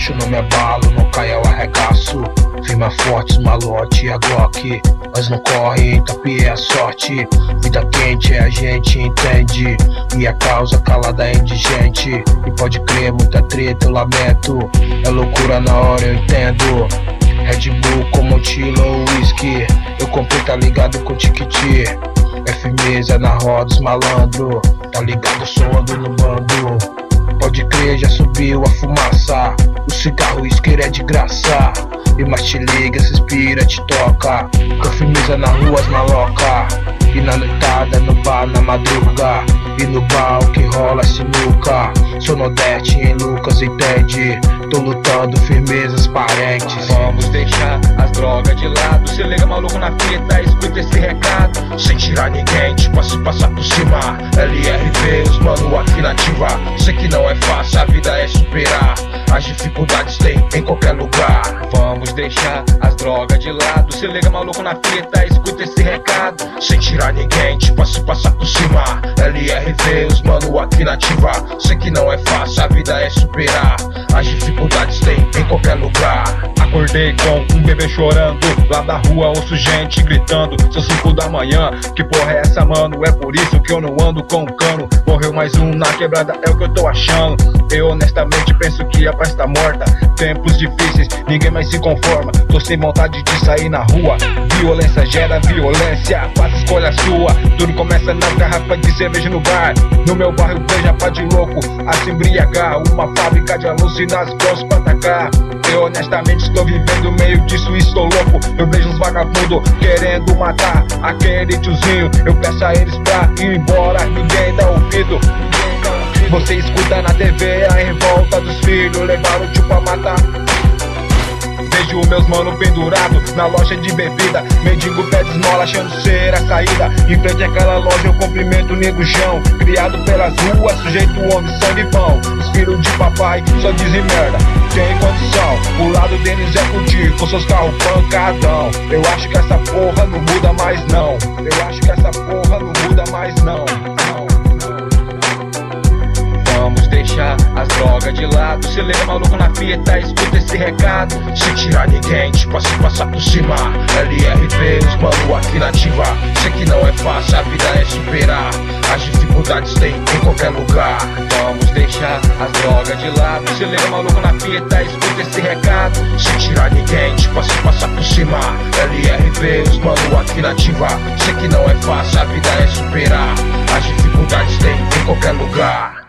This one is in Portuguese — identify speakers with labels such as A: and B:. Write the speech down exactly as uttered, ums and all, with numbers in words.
A: puxo, não me abalo, não caio, eu arregaço. Firma fortes, malote e a Glock. Mas não corre, tapi é a sorte. Vida quente é a gente, entende? E a causa calada é indigente. E pode crer, muita treta, eu lamento. É loucura na hora, eu entendo. Red Bull com mochila ou whisky. Eu comprei, tá ligado com tiquiti. É firmeza na roda, os malandro. Tá ligado, só ando no bando. Pode crer, já subiu a fumaça. O cigarro, o isqueiro é de graça. E mais te liga, se inspira, te toca. Com firmeza na rua, as maloca. E na noitada, no bar, na madruga. E no bar, o que rola, sinuca. Sou Nordeste em Lucas, entende? Tô lutando, firmezas parentes.
B: Vamos deixar as drogas de lado. Se liga, maluco, na fita, escuta esse recado. Sem tirar ninguém, tipo assim, passar por cima. L R V, os mano aqui na ativa. Sei que não é fácil, a vida é superar. As dificuldades tem em qualquer lugar. Vamos deixar as drogas de lado. Se liga, maluco, na fita, escuta esse recado. Sem tirar ninguém, tipo assim, passar por cima. L R V, os mano aqui na ativa. Sei que não é fácil, a vida é superar. As dificuldades tem em qualquer lugar.
C: Acordei com um bebê chorando. Lá da rua ouço gente gritando. São cinco da manhã, que porra é essa, mano? É por isso que eu não ando com um cano. Morreu mais um na quebrada, é o que eu tô achando. Eu honestamente penso que a paz tá morta. Tempos difíceis, ninguém mais se conforma. Tô sem vontade de sair na rua. Violência gera violência, faça escolha sua. Tudo começa na garrafa de cerveja no bar. No meu bairro vejo a pá de louco a se embriagar. Uma fábrica de alucinas prontos pra atacar. Eu honestamente estou vivendo meio disso e estou louco. Eu vejo uns vagabundos querendo matar aquele tiozinho. Eu peço a eles pra ir embora, ninguém dá ouvido. Você escuta na T V a revolta dos filhos. Levaram o tio pra matar. Vejo meus mano pendurado na loja de bebida. Mendigo pede esmola achando ser a saída. Em frente àquela loja eu cumprimento o nego chão. Criado pelas ruas, sujeito homem, sangue e pão. Os filhos de papai só dizem merda, tem condição. O lado deles é curtir com seus carros pancadão. Eu acho que essa porra não muda mais não. Eu acho que essa porra não muda mais não.
B: Vamos deixar as drogas de lado. Se liga, maluco, na fita, escuta esse recado. Sem tirar ninguém, tipo assim, passar por cima. L R V, os mano aqui na ativa. Sei que não é fácil, a vida é superar. As dificuldades tem em qualquer lugar. Vamos deixar as drogas de lado. Se liga, maluco, na fita, escuta esse recado. Sem tirar ninguém, tipo assim, passar por cima. L R V, os mano aqui na ativa. Sei que não é fácil, a vida é superar. As dificuldades tem em qualquer lugar.